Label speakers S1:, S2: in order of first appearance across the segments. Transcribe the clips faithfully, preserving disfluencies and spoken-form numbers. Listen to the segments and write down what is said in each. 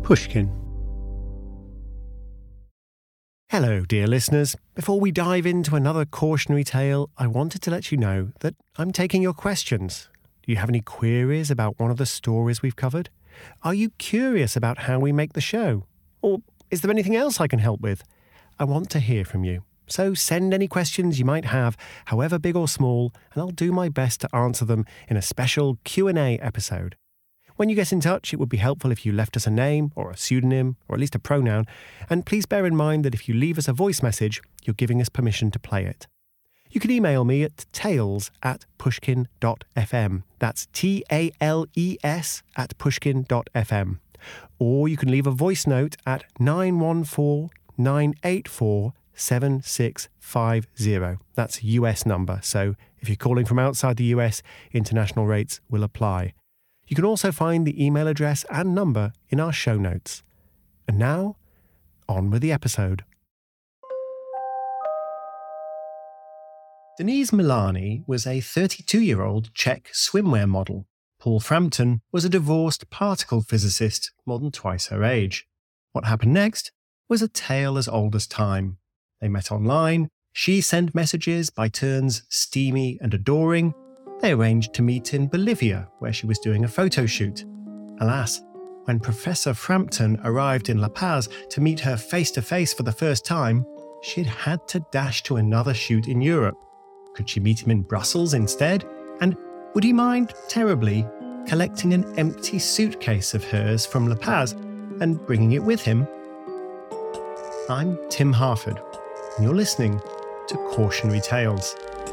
S1: Pushkin. Hello, dear listeners. Before we dive into another cautionary tale, I wanted to let you know that I'm taking your questions. Do you have any queries about one of the stories we've covered? Are you curious about how we make the show? Or is there anything else I can help with? I want to hear from you. So send any questions you might have, however big or small, and I'll do my best to answer them in a special Q and A episode. When you get in touch, it would be helpful if you left us a name or a pseudonym or at least a pronoun, and please bear in mind that if you leave us a voice message, you're giving us permission to play it. You can email me at tales at pushkin dot f m. That's T A L E S at pushkin dot f m. Or you can leave a voice note at nine one four, nine eight four, seven six five zero. That's a U S number, so if you're calling from outside the U S, international rates will apply. You can also find the email address and number in our show notes. And now, on with the episode. Denise Milani was a thirty-two-year-old Czech swimwear model. Paul Frampton was a divorced particle physicist more than twice her age. What happened next was a tale as old as time. They met online, she sent messages by turns steamy and adoring. They arranged to meet in Bolivia, where she was doing a photo shoot. Alas, when Professor Frampton arrived in La Paz to meet her face-to-face for the first time, she'd had to dash to another shoot in Europe. Could she meet him in Brussels instead? And would he mind terribly collecting an empty suitcase of hers from La Paz and bringing it with him? I'm Tim Harford, and you're listening to Cautionary Tales.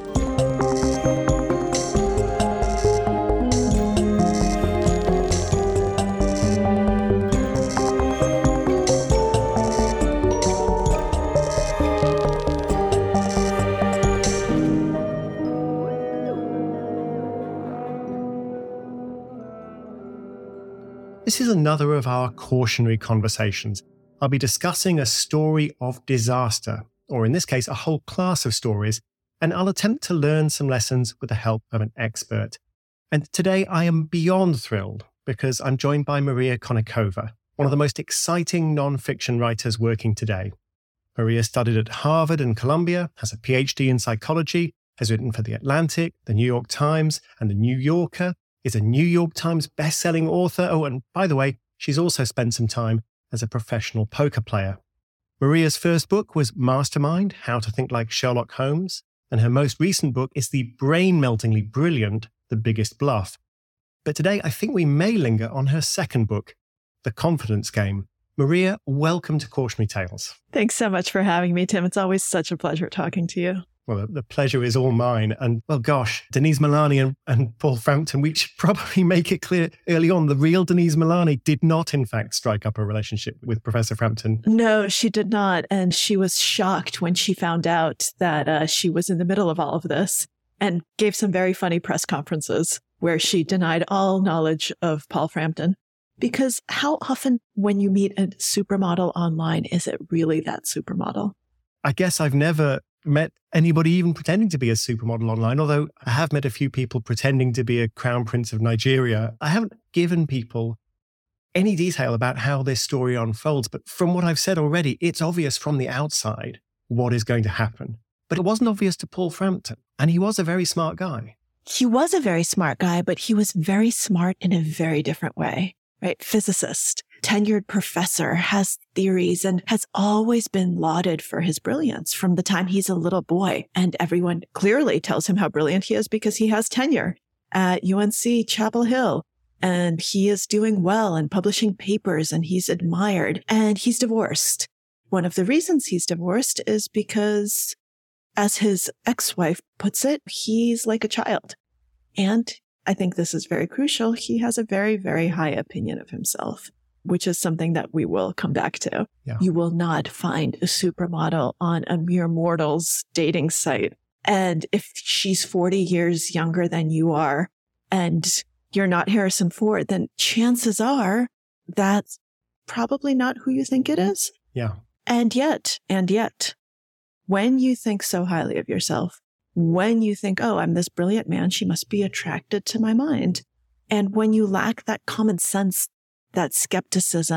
S1: This is another of our cautionary conversations. I'll be discussing a story of disaster, or in this case, a whole class of stories, and I'll attempt to learn some lessons with the help of an expert. And today I am beyond thrilled because I'm joined by Maria Konnikova, one of the most exciting non-fiction writers working today. Maria studied at Harvard and Columbia, has a P H D in psychology, has written for The Atlantic, The New York Times, and The New Yorker, is a New York Times best-selling author. Oh, and by the way, she's also spent some time as a professional poker player. Maria's first book was Mastermind, How to Think Like Sherlock Holmes, and her most recent book is the brain-meltingly brilliant The Biggest Bluff. But today, I think we may linger on her second book, The Confidence Game. Maria, welcome to Cautionary Tales.
S2: Thanks so much for having me, Tim. It's always such a pleasure talking to you.
S1: Well, the pleasure is all mine. And, well, gosh, Denise Milani and, and Paul Frampton, we should probably make it clear early on, the real Denise Milani did not, in fact, strike up a relationship with Professor Frampton.
S2: No, she did not. And she was shocked when she found out that uh, she was in the middle of all of this and gave some very funny press conferences where she denied all knowledge of Paul Frampton. Because how often when you meet a supermodel online, is it really that supermodel?
S1: I guess I've never met anybody even pretending to be a supermodel online, although I have met a few people pretending to be a crown prince of Nigeria. I haven't given people any detail about how this story unfolds, but from what I've said already, it's obvious from the outside what is going to happen. But it wasn't obvious to Paul Frampton, and he was a very smart guy.
S2: He was a very smart guy, but he was very smart in a very different way, right? Physicist, tenured professor, has theories, and has always been lauded for his brilliance from the time he's a little boy. And everyone clearly tells him how brilliant he is because he has tenure at U N C Chapel Hill. And he is doing well and publishing papers, and he's admired. And he's divorced. One of the reasons he's divorced is because, as his ex-wife puts it, he's like a child. And I think this is very crucial. He has a very, very high opinion of himself, which is something that we will come back to.
S1: Yeah.
S2: You will not find a supermodel on a mere mortal's dating site. And if she's forty years younger than you are, and you're not Harrison Ford, then chances are that's probably not who you think it is.
S1: Yeah.
S2: And yet, and yet, when you think so highly of yourself, when you think, oh, I'm this brilliant man, she must be attracted to my mind. And when you lack that common sense, that skepticism,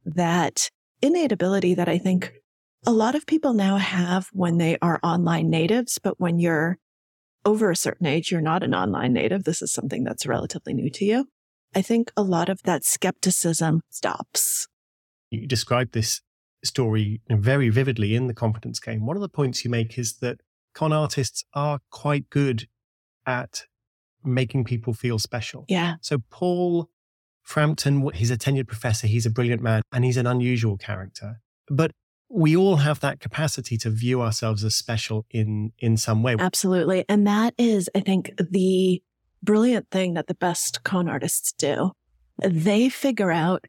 S2: that innate ability that I think a lot of people now have when they are online natives, but when you're over a certain age, you're not an online native. This is something that's relatively new to you. I think a lot of that skepticism stops.
S1: You described this story very vividly in The Confidence Game. One of the points you make is that con artists are quite good at making people feel special.
S2: Yeah.
S1: So Paul Frampton, he's a tenured professor, he's a brilliant man, and he's an unusual character. But we all have that capacity to view ourselves as special in, in some way.
S2: Absolutely. And that is, I think, the brilliant thing that the best con artists do. They figure out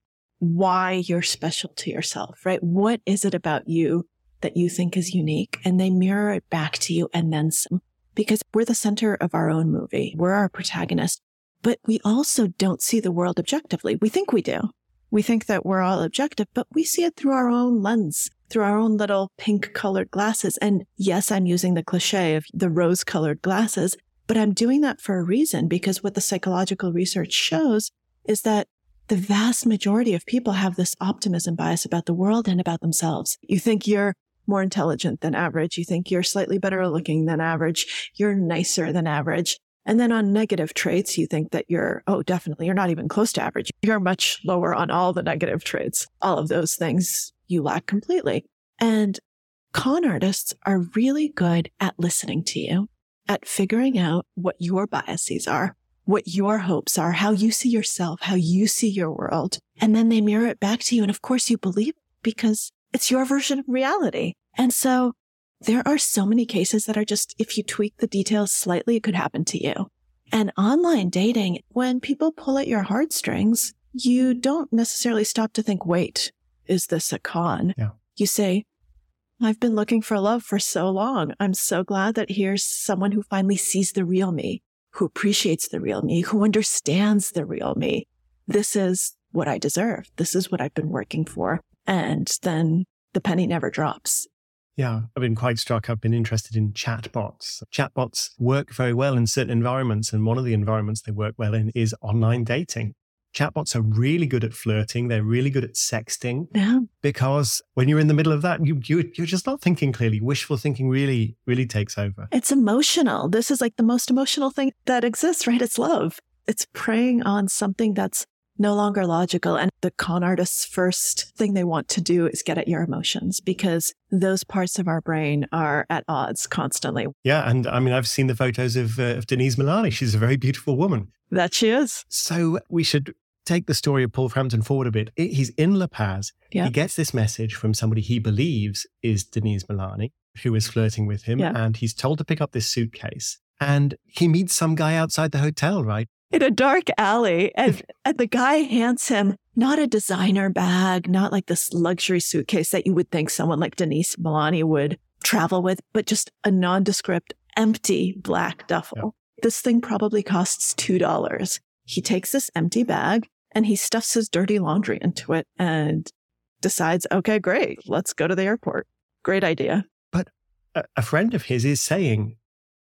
S2: why you're special to yourself, right? What is it about you that you think is unique? And they mirror it back to you and then some. Because we're the center of our own movie. We're our protagonist. But we also don't see the world objectively. We think we do. We think that we're all objective, but we see it through our own lens, through our own little pink colored glasses. And yes, I'm using the cliche of the rose colored glasses, but I'm doing that for a reason, because what the psychological research shows is that the vast majority of people have this optimism bias about the world and about themselves. You think you're more intelligent than average. You think you're slightly better looking than average. You're nicer than average. And then on negative traits, you think that you're, oh, definitely, you're not even close to average. You're much lower on all the negative traits. All of those things you lack completely. And con artists are really good at listening to you, at figuring out what your biases are, what your hopes are, how you see yourself, how you see your world. And then they mirror it back to you. And of course you believe it because it's your version of reality. And so there are so many cases that are just, if you tweak the details slightly, it could happen to you. And online dating, when people pull at your heartstrings, you don't necessarily stop to think, wait, is this a con?
S1: Yeah.
S2: You say, I've been looking for love for so long. I'm so glad that here's someone who finally sees the real me, who appreciates the real me, who understands the real me. This is what I deserve. This is what I've been working for. And then the penny never drops.
S1: Yeah, I've been quite struck. I've been interested in chatbots. Chatbots work very well in certain environments, and one of the environments they work well in is online dating. Chatbots are really good at flirting. They're really good at sexting.
S2: Yeah.
S1: Because when you're in the middle of that, you, you, you're just not thinking clearly. Wishful thinking really, really takes over.
S2: It's emotional. This is like the most emotional thing that exists, right? It's love. It's preying on something that's no longer logical. And the con artist's first thing they want to do is get at your emotions, because those parts of our brain are at odds constantly.
S1: Yeah. And I mean, I've seen the photos of, uh, of Denise Milani. She's a very beautiful woman.
S2: That she is.
S1: So we should take the story of Paul Frampton forward a bit. He's in La Paz.
S2: Yeah.
S1: He gets this message from somebody he believes is Denise Milani, who is flirting with him.
S2: Yeah.
S1: And he's told to pick up this suitcase. And he meets some guy outside the hotel, right?
S2: In a dark alley. And, and the guy hands him not a designer bag, not like this luxury suitcase that you would think someone like Denise Milani would travel with, but just a nondescript, empty black duffel. Yep. This thing probably costs two dollars. He takes this empty bag and he stuffs his dirty laundry into it and decides, okay, great, let's go to the airport. Great idea.
S1: But a, a friend of his is saying,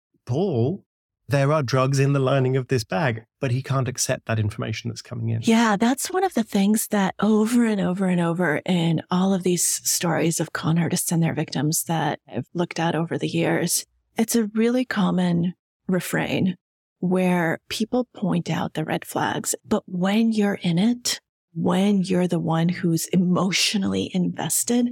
S1: Paul, there are drugs in the lining of this bag, but he can't accept that information that's coming in.
S2: Yeah, that's one of the things that over and over and over in all of these stories of con artists and their victims that I've looked at over the years, it's a really common refrain where people point out the red flags. But when you're in it, when you're the one who's emotionally invested,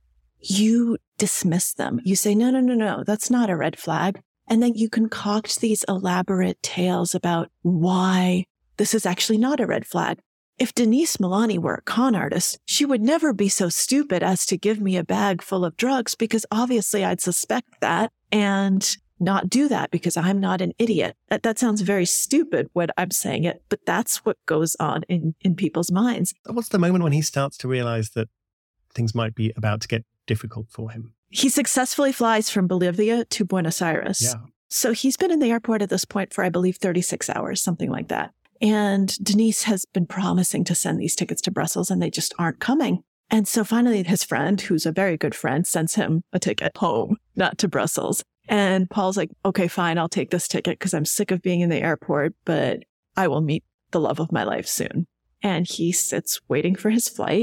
S2: you dismiss them. You say, no, no, no, no, that's not a red flag. And then you concoct these elaborate tales about why this is actually not a red flag. If Denise Milani were a con artist, she would never be so stupid as to give me a bag full of drugs, because obviously I'd suspect that and not do that because I'm not an idiot. That, that sounds very stupid when I'm saying it, but that's what goes on in, in people's minds.
S1: What's the moment when he starts to realize that things might be about to get difficult for him?
S2: He successfully flies from Bolivia to Buenos Aires.
S1: Yeah.
S2: So he's been in the airport at this point for, I believe, thirty-six hours, something like that. And Denise has been promising to send these tickets to Brussels and they just aren't coming. And so finally his friend, who's a very good friend, sends him a ticket home, not to Brussels. And Paul's like, okay, fine, I'll take this ticket because I'm sick of being in the airport, but I will meet the love of my life soon. And he sits waiting for his flight.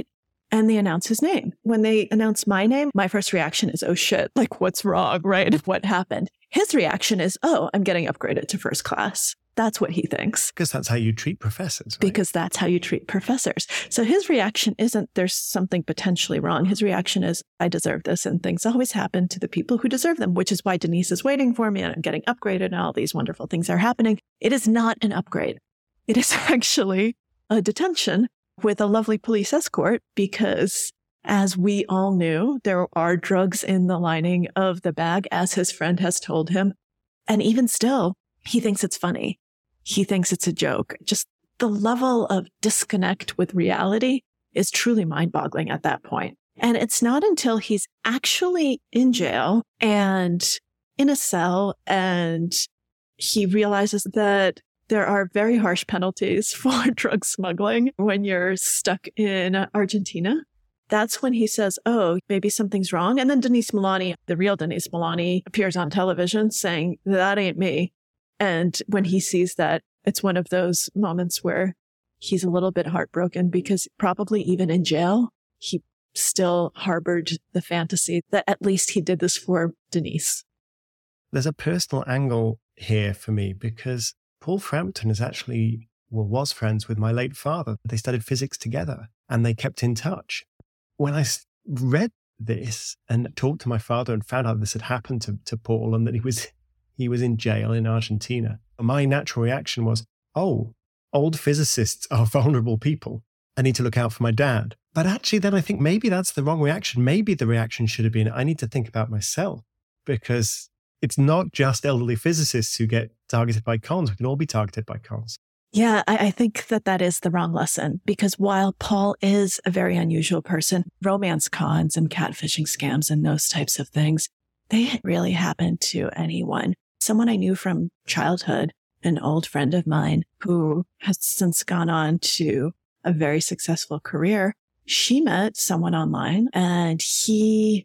S2: and they announce his name. When they announce my name, my first reaction is, oh shit, like what's wrong, right? What happened? His reaction is, oh, I'm getting upgraded to first class. That's what he thinks.
S1: Because that's how you treat professors, right?
S2: Because that's how you treat professors. So his reaction isn't there's something potentially wrong. His reaction is, I deserve this, and things always happen to the people who deserve them, which is why Denise is waiting for me and I'm getting upgraded and all these wonderful things are happening. It is not an upgrade. It is actually a detention with a lovely police escort because, as we all knew, there are drugs in the lining of the bag, as his friend has told him. And even still, he thinks it's funny. He thinks it's a joke. Just the level of disconnect with reality is truly mind-boggling at that point. And it's not until he's actually in jail and in a cell and he realizes that there are very harsh penalties for drug smuggling when you're stuck in Argentina. That's when he says, oh, maybe something's wrong. And then Denise Milani, the real Denise Milani, appears on television saying, that ain't me. And when he sees that, it's one of those moments where he's a little bit heartbroken because probably even in jail, he still harbored the fantasy that at least he did this for Denise.
S1: There's a personal angle here for me because Paul Frampton is actually, well, was friends with my late father. They studied physics together and they kept in touch. When I read this and talked to my father and found out this had happened to, to Paul and that he was he was in jail in Argentina, my natural reaction was, oh, old physicists are vulnerable people. I need to look out for my dad. But actually, then I think maybe that's the wrong reaction. Maybe the reaction should have been, I need to think about myself because it's not just elderly physicists who get targeted by cons. We can all be targeted by cons.
S2: Yeah, I, I think that that is the wrong lesson because while Paul is a very unusual person, romance cons and catfishing scams and those types of things, they really happen to anyone. Someone I knew from childhood, an old friend of mine who has since gone on to a very successful career, she met someone online and he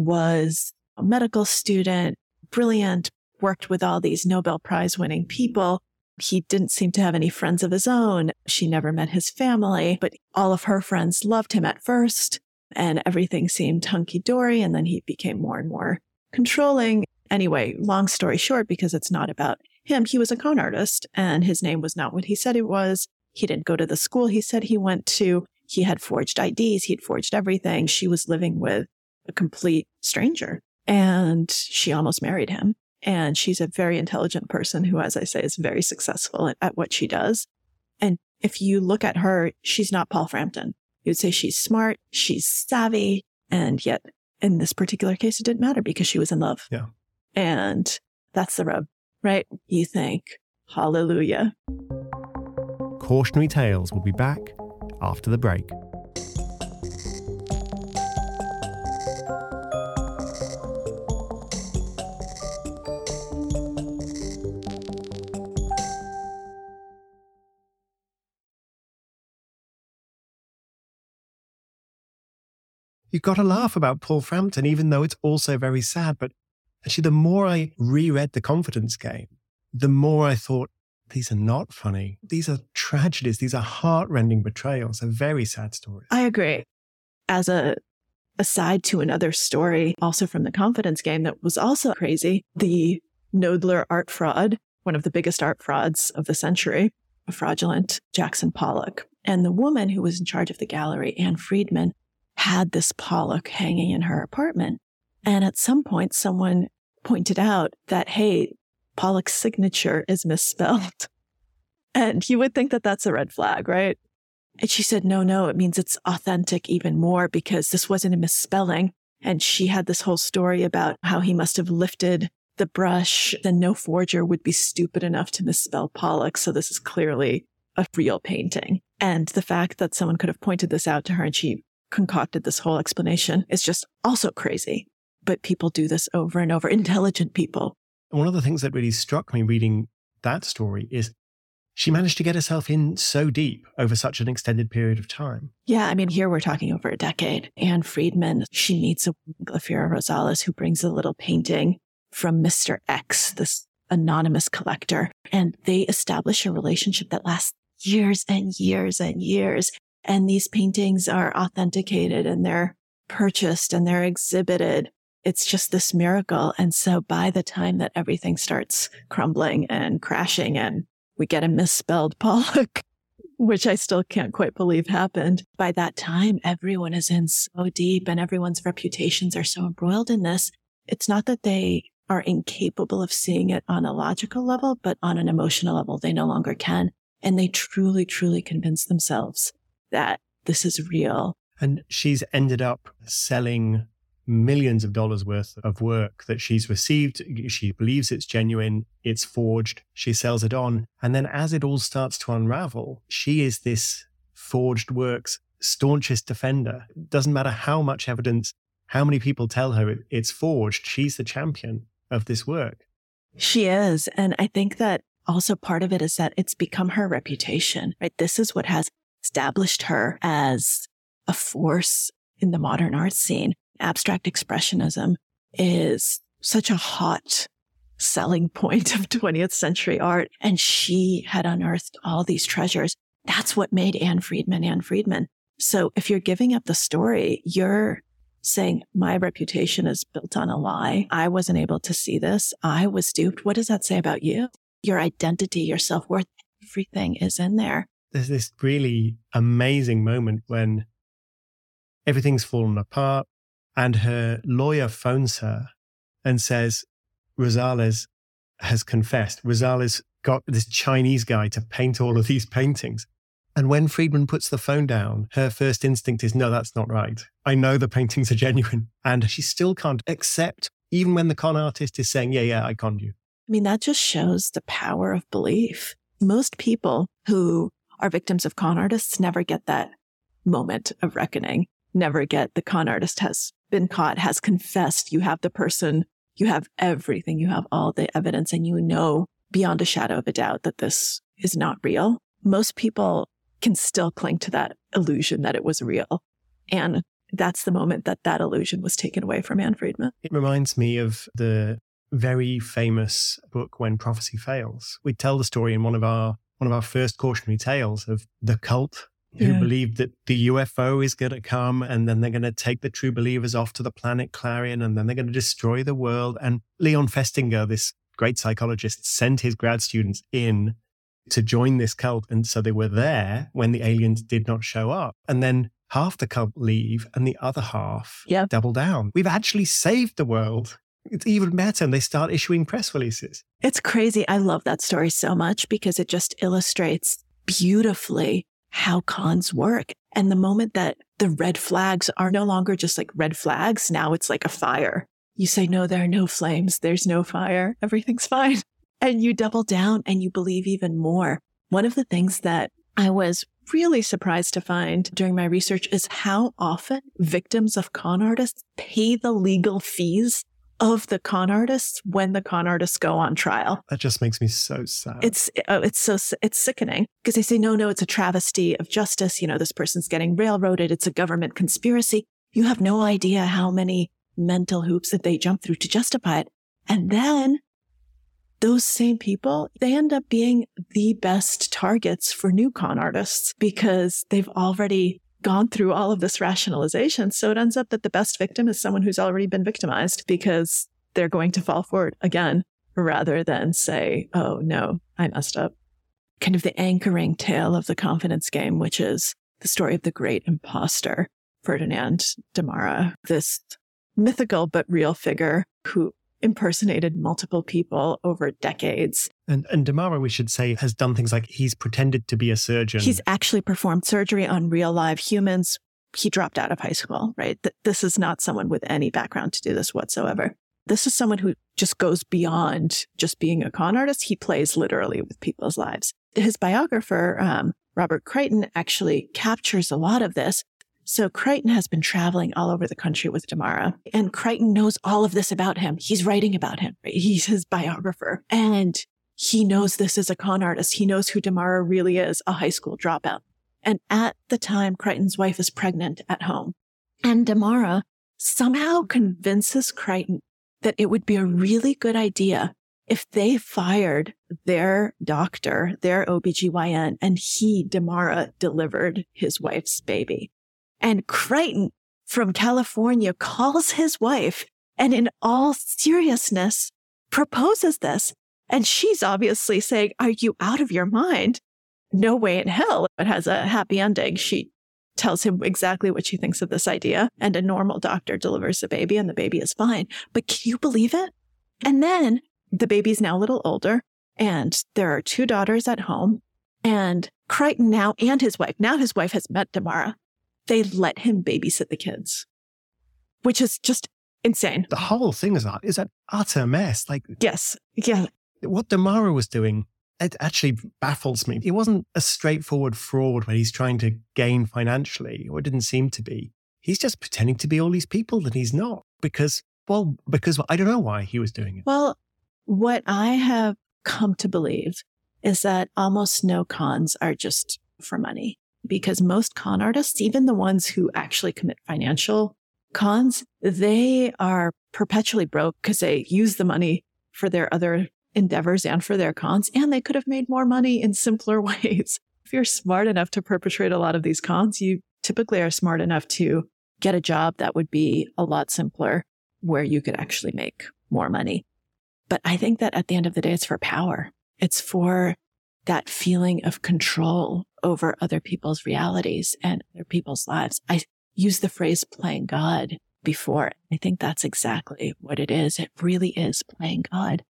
S2: was a medical student, brilliant, worked with all these Nobel Prize winning people. He didn't seem to have any friends of his own. She never met his family, but all of her friends loved him at first and everything seemed hunky-dory. And then he became more and more controlling. Anyway, long story short, because it's not about him, he was a con artist and his name was not what he said it was. He didn't go to the school he said he went to. He had forged I Ds. He'd forged everything. She was living with a complete stranger and she almost married him. And she's a very intelligent person who, as I say, is very successful at, at what she does. And if you look at her, she's not Paul Frampton. You'd say she's smart, she's savvy, and yet in this particular case, it didn't matter because she was in love.
S1: Yeah.
S2: And that's the rub, right? You think, hallelujah.
S1: Cautionary Tales will be back after the break. You've got to laugh about Paul Frampton, even though it's also very sad. But actually, the more I reread The Confidence Game, the more I thought, these are not funny. These are tragedies. These are heart-rending betrayals. They're very sad stories.
S2: I agree. As a aside to another story, also from The Confidence Game that was also crazy, the Knoedler art fraud, one of the biggest art frauds of the century, a fraudulent Jackson Pollock. And the woman who was in charge of the gallery, Anne Friedman, had this Pollock hanging in her apartment. And at some point, someone pointed out that, hey, Pollock's signature is misspelled. And you would think that that's a red flag, right? And she said, no, no, it means it's authentic even more because this wasn't a misspelling. And she had this whole story about how he must have lifted the brush. Then no forger would be stupid enough to misspell Pollock. So this is clearly a real painting. And the fact that someone could have pointed this out to her and she concocted this whole explanation is just also crazy. But people do this over and over, intelligent people.
S1: One of the things that really struck me reading that story is she managed to get herself in so deep over such an extended period of time.
S2: Yeah, I mean, here we're talking over a decade. Anne Friedman, she meets a Glafira Rosales who brings a little painting from Mister X, this anonymous collector, and they establish a relationship that lasts years and years and years. And these paintings are authenticated and they're purchased and they're exhibited. It's just this miracle. And so by the time that everything starts crumbling and crashing and we get a misspelled Pollock, which I still can't quite believe happened, by that time, everyone is in so deep and everyone's reputations are so embroiled in this. It's not that they are incapable of seeing it on a logical level, but on an emotional level, they no longer can. And they truly, truly convince themselves that this is real.
S1: And she's ended up selling millions of dollars worth of work that she's received. She believes it's genuine, it's forged, she sells it on. And then as it all starts to unravel, she is this forged work's staunchest defender. It doesn't matter how much evidence, how many people tell her it's forged, she's the champion of this work.
S2: She is. And I think that also part of it is that it's become her reputation, right? This is what has established her as a force in the modern art scene. Abstract expressionism is such a hot selling point of twentieth century art. And she had unearthed all these treasures. That's what made Anne Friedman Anne Friedman. So if you're giving up the story, you're saying, my reputation is built on a lie. I wasn't able to see this. I was duped. What does that say about you? Your identity, your self-worth, everything is in there.
S1: There's this really amazing moment when everything's fallen apart and her lawyer phones her and says, Rosales has confessed. Rosales got this Chinese guy to paint all of these paintings. And when Friedman puts the phone down, her first instinct is, no, that's not right. I know the paintings are genuine. And she still can't accept, even when the con artist is saying, yeah, yeah, I conned you.
S2: I mean, that just shows the power of belief. Most people who are victims of con artists never get that moment of reckoning, never get the con artist has been caught, has confessed. You have the person, you have everything, you have all the evidence, and you know beyond a shadow of a doubt that this is not real. Most people can still cling to that illusion that it was real. And that's the moment that that illusion was taken away from Anne Friedman.
S1: It reminds me of the very famous book, When Prophecy Fails. We tell the story in one of our one of our first cautionary tales of the cult who yeah. believed that the U F O is going to come and then they're going to take the true believers off to the planet Clarion and then they're going to destroy the world. And Leon Festinger, this great psychologist, sent his grad students in to join this cult. And so they were there when the aliens did not show up. And then half the cult leave and the other half
S2: yep.
S1: double down. We've actually saved the world. It's even better. And they start issuing press releases.
S2: It's crazy. I love that story so much because it just illustrates beautifully how cons work. And the moment that the red flags are no longer just like red flags, now it's like a fire. You say, no, there are no flames. There's no fire. Everything's fine. And you double down and you believe even more. One of the things that I was really surprised to find during my research is how often victims of con artists pay the legal fees of the con artists when the con artists go on trial.
S1: That just makes me so sad.
S2: It's oh, it's so it's sickening because they say, no, no, it's a travesty of justice. You know, this person's getting railroaded. It's a government conspiracy. You have no idea how many mental hoops that they jump through to justify it. And then those same people, they end up being the best targets for new con artists because they've already gone through all of this rationalization. So it ends up that the best victim is someone who's already been victimized because they're going to fall for it again, rather than say, oh, no, I messed up. Kind of the anchoring tale of the confidence game, which is the story of the great imposter, Ferdinand Damara, this mythical but real figure who impersonated multiple people over decades.
S1: And and Damara, we should say, has done things like he's pretended to be a surgeon.
S2: He's actually performed surgery on real live humans. He dropped out of high school, right? This is not someone with any background to do this whatsoever. This is someone who just goes beyond just being a con artist. He plays literally with people's lives. His biographer, um, Robert Crichton, actually captures a lot of this. So Crichton has been traveling all over the country with Damara, and Crichton knows all of this about him. He's writing about him. Right? He's his biographer, and he knows this is a con artist. He knows who Damara really is, a high school dropout. And at the time, Crichton's wife is pregnant at home, and Damara somehow convinces Crichton that it would be a really good idea if they fired their doctor, their O B G Y N, and he, Damara, delivered his wife's baby. And Crichton from California calls his wife and in all seriousness proposes this. And she's obviously saying, are you out of your mind? No way in hell. It has a happy ending. She tells him exactly what she thinks of this idea. And a normal doctor delivers the baby and the baby is fine. But can you believe it? And then the baby's now a little older and there are two daughters at home. And Crichton now and his wife, now his wife has met Damara. They let him babysit the kids, which is just insane.
S1: The whole thing is, is an utter mess. Like,
S2: yes. Yeah.
S1: What Damara was doing, it actually baffles me. It wasn't a straightforward fraud where he's trying to gain financially, or it didn't seem to be. He's just pretending to be all these people that he's not because, well, because I don't know why he was doing it.
S2: Well, what I have come to believe is that almost no cons are just for money, because most con artists, even the ones who actually commit financial cons, they are perpetually broke because they use the money for their other endeavors and for their cons, and they could have made more money in simpler ways. If you're smart enough to perpetrate a lot of these cons, you typically are smart enough to get a job that would be a lot simpler where you could actually make more money. But I think that at the end of the day, it's for power. It's for that feeling of control over other people's realities and other people's lives. I used the phrase playing God before. I think that's exactly what it is. It really is playing God.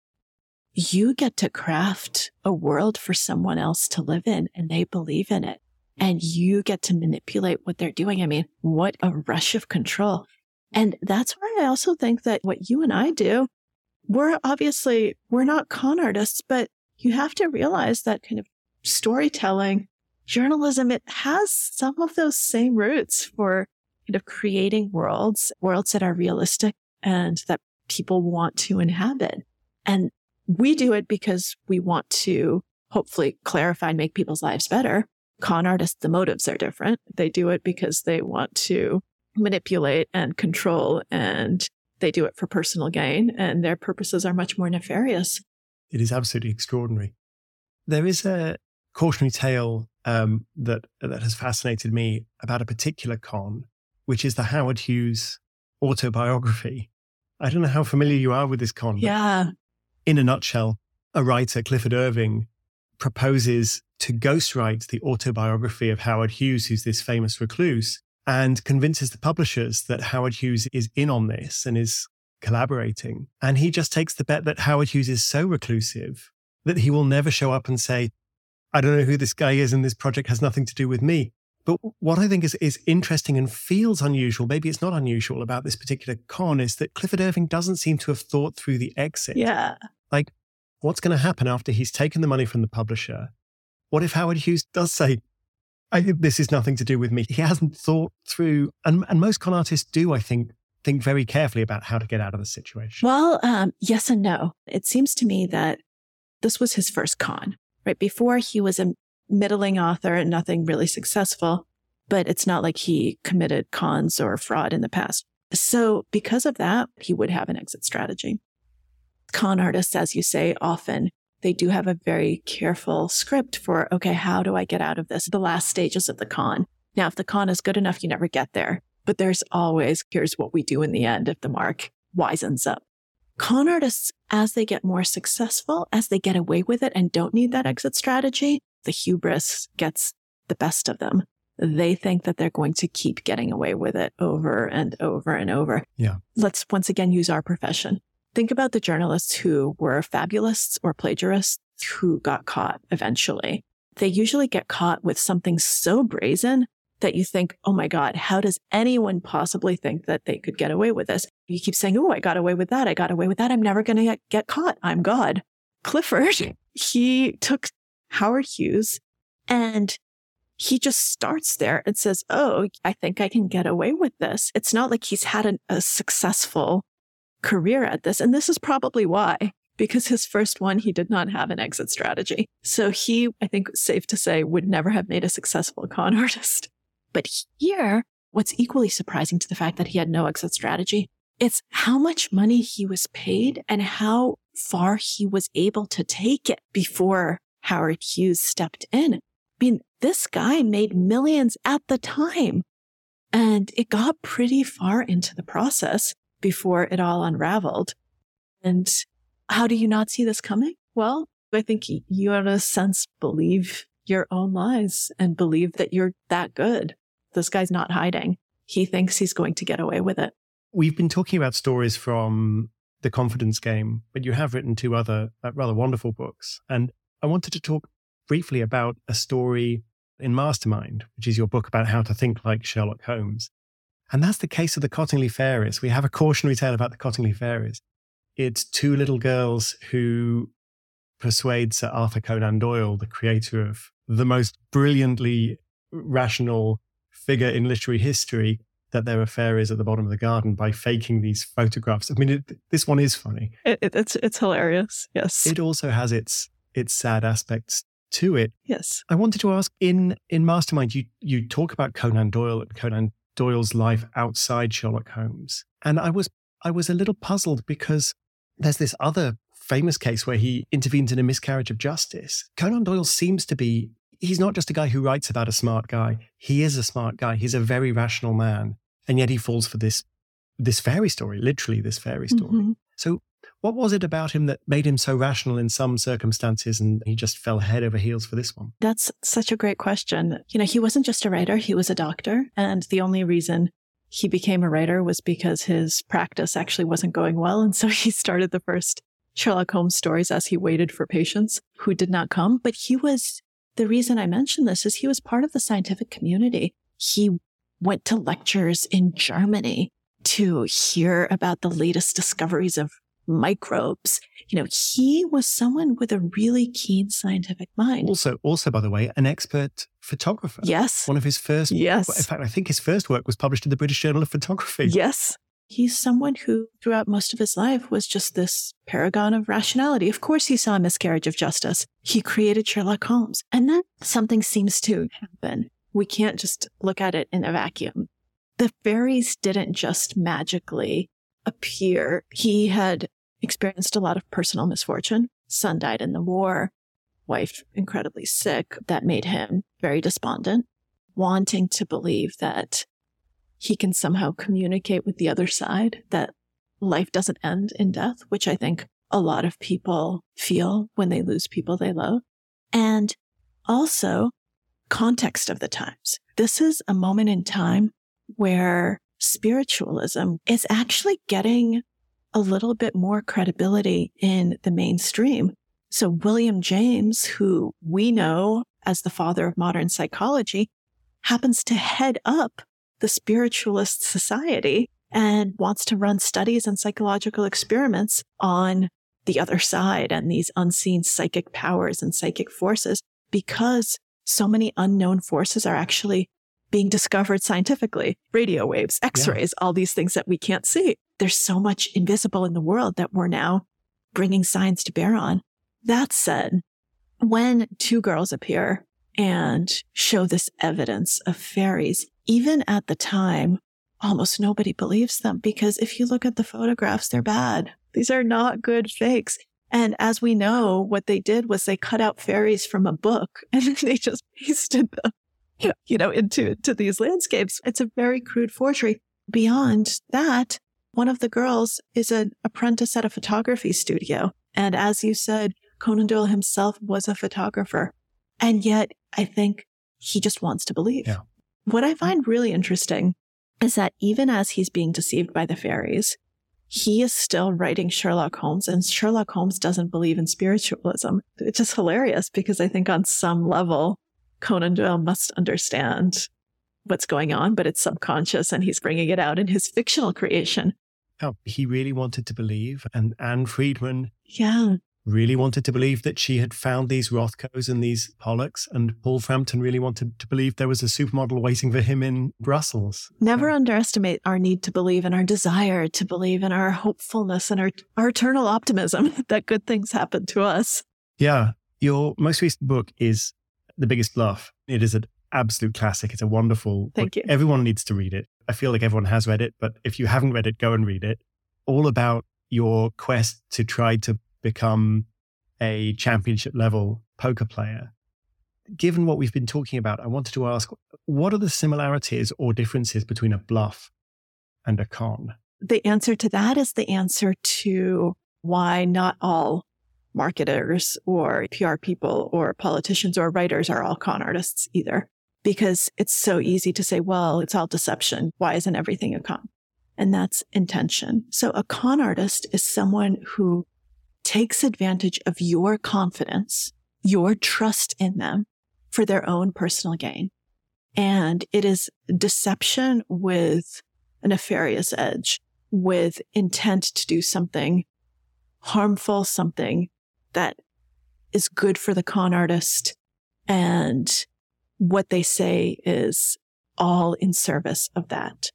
S2: You get to craft a world for someone else to live in, and they believe in it. And you get to manipulate what they're doing. I mean, what a rush of control. And that's why I also think that what you and I do, we're obviously, we're not con artists, but you have to realize that kind of storytelling, journalism, it has some of those same roots for kind of creating worlds, worlds that are realistic and that people want to inhabit. And we do it because we want to hopefully clarify and make people's lives better. Con artists, the motives are different. They do it because they want to manipulate and control, and they do it for personal gain, and their purposes are much more nefarious.
S1: It is absolutely extraordinary. There is a cautionary tale um, that that has fascinated me about a particular con, which is the Howard Hughes autobiography. I don't know how familiar you are with this con.
S2: Yeah.
S1: In a nutshell, a writer, Clifford Irving, proposes to ghostwrite the autobiography of Howard Hughes, who's this famous recluse, and convinces the publishers that Howard Hughes is in on this and is collaborating. And he just takes the bet that Howard Hughes is so reclusive that he will never show up and say, I don't know who this guy is and this project has nothing to do with me. But what I think is, is interesting and feels unusual, maybe it's not unusual about this particular con, is that Clifford Irving doesn't seem to have thought through the exit.
S2: Yeah.
S1: Like, what's going to happen after he's taken the money from the publisher? What if Howard Hughes does say, I think this is nothing to do with me? He hasn't thought through, and, and most con artists do, I think, think very carefully about how to get out of the situation.
S2: Well, um, yes and no. It seems to me that this was his first con, right? Before he was a middling author and nothing really successful, but it's not like he committed cons or fraud in the past. So because of that, he would have an exit strategy. Con artists, as you say, often they do have a very careful script for, okay, how do I get out of this? The last stages of the con. Now, if the con is good enough, you never get there. But there's always, here's what we do in the end if the mark wisens up. Con artists, as they get more successful, as they get away with it and don't need that exit strategy, the hubris gets the best of them. They think that they're going to keep getting away with it over and over and over.
S1: Yeah.
S2: Let's once again use our profession. Think about the journalists who were fabulists or plagiarists who got caught eventually. They usually get caught with something so brazen that you think, oh my God, how does anyone possibly think that they could get away with this? You keep saying, oh, I got away with that. I got away with that. I'm never going to get caught. I'm God. Clifford, he took Howard Hughes and he just starts there and says, oh, I think I can get away with this. It's not like he's had an, a successful career at this. And this is probably why, because his first one, he did not have an exit strategy. So he, I think it's safe to say, would never have made a successful con artist. But here, what's equally surprising to the fact that he had no exit strategy, it's how much money he was paid and how far he was able to take it before Howard Hughes stepped in. I mean, this guy made millions at the time, and it got pretty far into the process before it all unraveled. And how do you not see this coming? Well, I think you, in a sense, believe your own lies and believe that you're that good. This guy's not hiding. He thinks he's going to get away with it.
S1: We've been talking about stories from The Confidence Game, but you have written two other uh, rather wonderful books. And I wanted to talk briefly about a story in Mastermind, which is your book about how to think like Sherlock Holmes. And that's the case of the Cottingley Fairies. We have a cautionary tale about the Cottingley Fairies. It's two little girls who persuade Sir Arthur Conan Doyle, the creator of the most brilliantly rational figure in literary history, that there are fairies at the bottom of the garden by faking these photographs. I mean, it, this one is funny.
S2: It, it, it's it's hilarious, yes.
S1: It also has its its sad aspects to it.
S2: Yes.
S1: I wanted to ask, in, in Mastermind, you, you talk about Conan Doyle and Conan Doyle's life outside Sherlock Holmes. And I was I was a little puzzled because there's this other famous case where he intervenes in a miscarriage of justice. Conan Doyle seems to be, he's not just a guy who writes about a smart guy. He is a smart guy. He's a very rational man. And yet he falls for this, this fairy story, literally this fairy story. Mm-hmm. So what was it about him that made him so rational in some circumstances and he just fell head over heels for this one?
S2: That's such a great question. You know, he wasn't just a writer, he was a doctor. And the only reason he became a writer was because his practice actually wasn't going well. And so he started the first Sherlock Holmes stories as he waited for patients who did not come. But he was, the reason I mention this is he was part of the scientific community. He went to lectures in Germany to hear about the latest discoveries of microbes. You know, he was someone with a really keen scientific mind.
S1: Also, also, by the way, an expert photographer.
S2: Yes.
S1: One of his first,
S2: yes.
S1: In fact, I think his first work was published in the British Journal of Photography.
S2: Yes. He's someone who, throughout most of his life, was just this paragon of rationality. Of course, he saw a miscarriage of justice. He created Sherlock Holmes. And then something seems to happen. We can't just look at it in a vacuum. The fairies didn't just magically appear. He had experienced a lot of personal misfortune. Son died in the war, wife incredibly sick. That made him very despondent, wanting to believe that he can somehow communicate with the other side, that life doesn't end in death, which I think a lot of people feel when they lose people they love. And also context of the times. This is a moment in time where spiritualism is actually getting a little bit more credibility in the mainstream. So William James, who we know as the father of modern psychology, happens to head up the Spiritualist Society and wants to run studies and psychological experiments on the other side and these unseen psychic powers and psychic forces, because so many unknown forces are actually being discovered scientifically. Radio waves, X-rays, yeah. All these things that we can't see. There's so much invisible in the world that we're now bringing science to bear on. That said, when two girls appear and show this evidence of fairies, even at the time, almost nobody believes them, because if you look at the photographs, they're bad. These are not good fakes. And as we know, what they did was they cut out fairies from a book and then they just pasted them, you know, into, into these landscapes. It's a very crude forgery. Beyond that, one of the girls is an apprentice at a photography studio. And as you said, Conan Doyle himself was a photographer. And yet I think he just wants to believe.
S1: Yeah.
S2: What I find really interesting is that even as he's being deceived by the fairies, he is still writing Sherlock Holmes, and Sherlock Holmes doesn't believe in spiritualism. It's just hilarious because I think on some level, Conan Doyle must understand what's going on, but it's subconscious and he's bringing it out in his fictional creation.
S1: Oh, he really wanted to believe, and Anne Friedman
S2: yeah.
S1: really wanted to believe that she had found these Rothkos and these Pollocks, and Paul Frampton really wanted to believe there was a supermodel waiting for him in Brussels.
S2: Never
S1: so.
S2: underestimate our need to believe and our desire to believe and our hopefulness and our, our eternal optimism that good things happen to us.
S1: Yeah. Your most recent book is The Biggest Bluff. It is an absolute classic. It's a wonderful
S2: Thank
S1: book.
S2: you.
S1: Everyone needs to read it. I feel like everyone has read it, but if you haven't read it, go and read it. All about your quest to try to become a championship level poker player. Given what we've been talking about, I wanted to ask, what are the similarities or differences between a bluff and a con?
S2: The answer to that is the answer to why not all marketers or P R people or politicians or writers are all con artists either. Because it's so easy to say, well, it's all deception. Why isn't everything a con? And that's intention. So a con artist is someone who takes advantage of your confidence, your trust in them for their own personal gain. And it is deception with a nefarious edge, with intent to do something harmful, something that is good for the con artist. And what they say is all in service of that.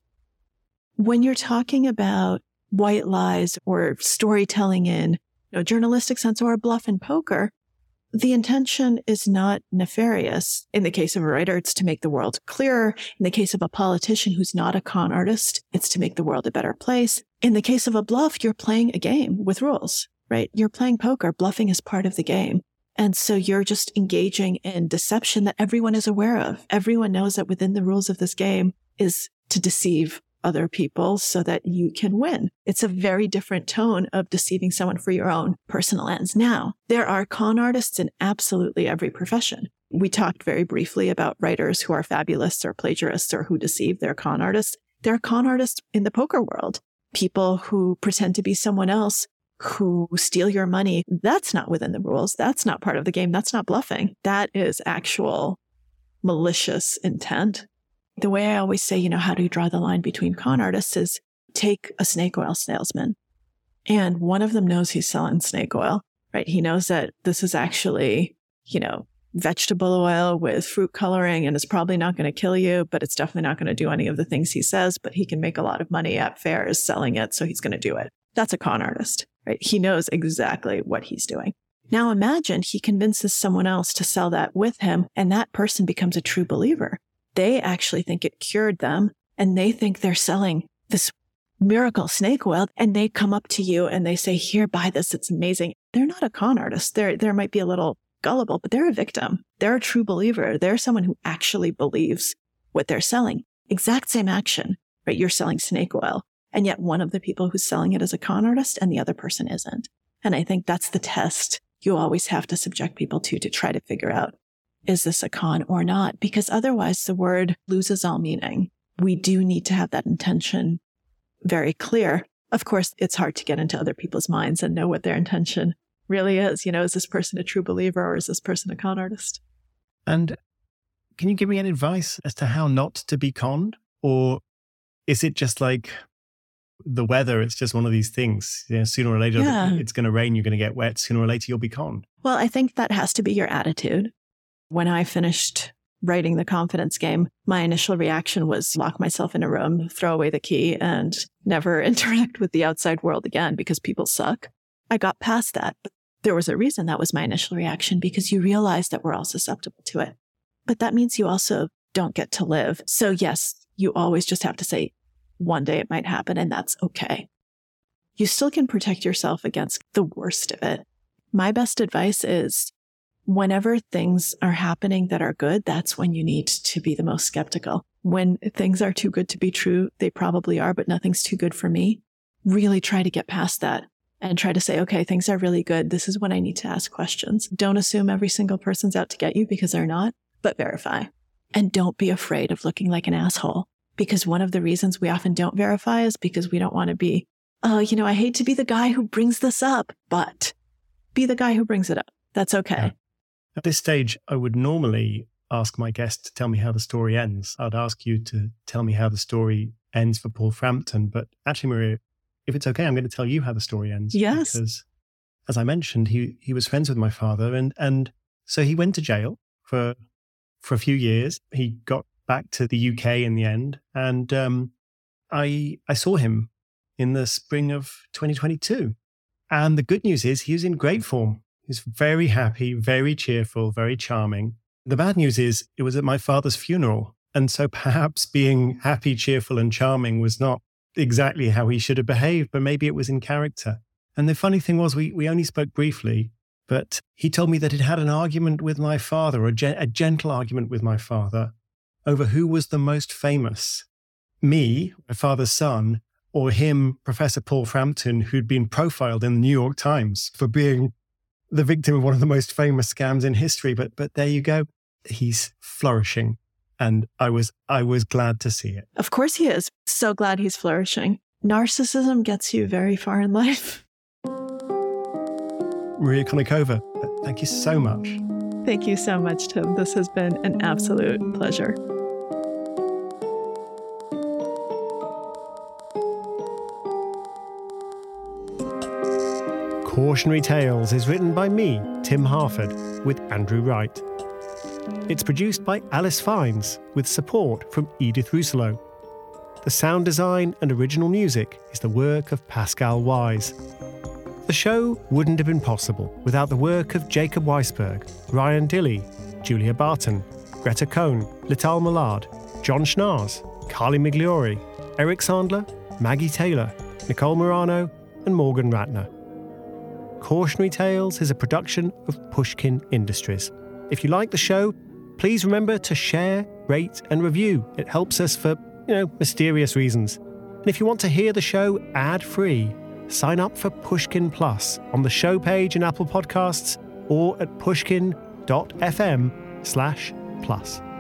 S2: When you're talking about white lies or storytelling in you know, journalistic sense or a bluff in poker, the intention is not nefarious. In the case of a writer, it's to make the world clearer. In the case of a politician who's not a con artist, it's to make the world a better place. In the case of a bluff, you're playing a game with rules, right? You're playing poker. Bluffing is part of the game. And so you're just engaging in deception that everyone is aware of. Everyone knows that within the rules of this game is to deceive other people so that you can win. It's a very different tone of deceiving someone for your own personal ends. Now, there are con artists in absolutely every profession. We talked very briefly about writers who are fabulists or plagiarists or who deceive. They're con artists. There are con artists in the poker world. People who pretend to be someone else, who steal your money. That's not within the rules. That's not part of the game. That's not bluffing. That is actual malicious intent. The way I always say, you know, how do you draw the line between con artists is take a snake oil salesman. And one of them knows he's selling snake oil, right? He knows that this is actually, you know, vegetable oil with fruit coloring and it's probably not going to kill you, but it's definitely not going to do any of the things he says, but he can make a lot of money at fairs selling it. So he's going to do it. That's a con artist, right? He knows exactly what he's doing. Now imagine he convinces someone else to sell that with him and that person becomes a true believer. They actually think it cured them and they think they're selling this miracle snake oil and they come up to you and they say, here, buy this. It's amazing. They're not a con artist. They're, there might be a little gullible, but they're a victim. They're a true believer. They're someone who actually believes what they're selling. Exact same action, right? You're selling snake oil. And yet one of the people who's selling it is a con artist and the other person isn't. And I think that's the test you always have to subject people to, to try to figure out, is this a con or not? Because otherwise the word loses all meaning. We do need to have that intention very clear. Of course, it's hard to get into other people's minds and know what their intention really is. You know, is this person a true believer or is this person a con artist?
S1: And can you give me any advice as to how not to be conned? Or is it just like the weather? It's just one of these things. You know, sooner or later, yeah. It's going to rain, you're going to get wet. Sooner or later, you'll be conned.
S2: Well, I think that has to be your attitude. When I finished writing The Confidence Game, my initial reaction was lock myself in a room, throw away the key, and never interact with the outside world again because people suck. I got past that, but there was a reason that was my initial reaction, because you realize that we're all susceptible to it. But that means you also don't get to live. So yes, you always just have to say, one day it might happen, and that's okay. You still can protect yourself against the worst of it. My best advice is, whenever things are happening that are good, that's when you need to be the most skeptical. When things are too good to be true, they probably are, but nothing's too good for me. Really try to get past that and try to say, okay, things are really good. This is when I need to ask questions. Don't assume every single person's out to get you, because they're not, but verify. And don't be afraid of looking like an asshole, because one of the reasons we often don't verify is because we don't want to be, oh, you know, I hate to be the guy who brings this up, but be the guy who brings it up. That's okay.
S1: Yeah. At this stage, I would normally ask my guest to tell me how the story ends. I'd ask you to tell me how the story ends for Paul Frampton. But actually, Maria, if it's okay, I'm going to tell you how the story ends.
S2: Yes.
S1: Because, as I mentioned, he he was friends with my father. And, and so he went to jail for for a few years. He got back to the U K in the end. And um, I I saw him in the spring of twenty twenty-two. And the good news is he was in great form. He's very happy, very cheerful, very charming. The bad news is it was at my father's funeral. And so perhaps being happy, cheerful, and charming was not exactly how he should have behaved, but maybe it was in character. And the funny thing was, we, we only spoke briefly, but he told me that he'd had an argument with my father, a, ge- a gentle argument with my father, over who was the most famous, me, my father's son, or him, Professor Paul Frampton, who'd been profiled in the New York Times for being the victim of one of the most famous scams in history. But but there you go. He's flourishing. And I was I was glad to see it.
S2: Of course he is. So glad he's flourishing. Narcissism gets you very far in life.
S1: Maria Konnikova, thank you so much.
S2: Thank you so much, Tim. This has been an absolute pleasure.
S1: Cautionary Tales is written by me, Tim Harford, with Andrew Wright. It's produced by Alice Fiennes, with support from Edith Rousselot. The sound design and original music is the work of Pascal Wise. The show wouldn't have been possible without the work of Jacob Weisberg, Ryan Dilley, Julia Barton, Greta Cohn, Lital Millard, John Schnaars, Carly Migliori, Eric Sandler, Maggie Taylor, Nicole Morano, and Morgan Ratner. Cautionary Tales is a production of Pushkin Industries. If you like the show, please remember to share, rate, and review. It helps us for, you know, mysterious reasons. And if you want to hear the show ad-free, sign up for Pushkin Plus on the show page in Apple Podcasts or at pushkin.fm slash plus.